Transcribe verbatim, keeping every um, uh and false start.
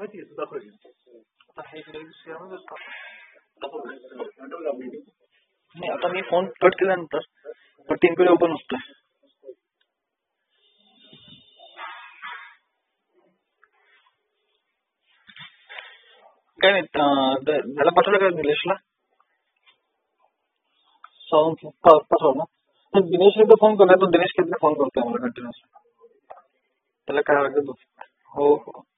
आता हे इकडे दुसऱ्यावर असतं. नाही आता मी फोन कट केल्यानंतर टीम पेड ओपन होतोय. काय नाही त्याला पाठवलं का निलेशला साऊंड पाठवलं. दिनेश एकदा फोन करणार तो दिनेश किती फोन करतोय मला कंटिन्युअसली. त्याला काय वाटतं हो हो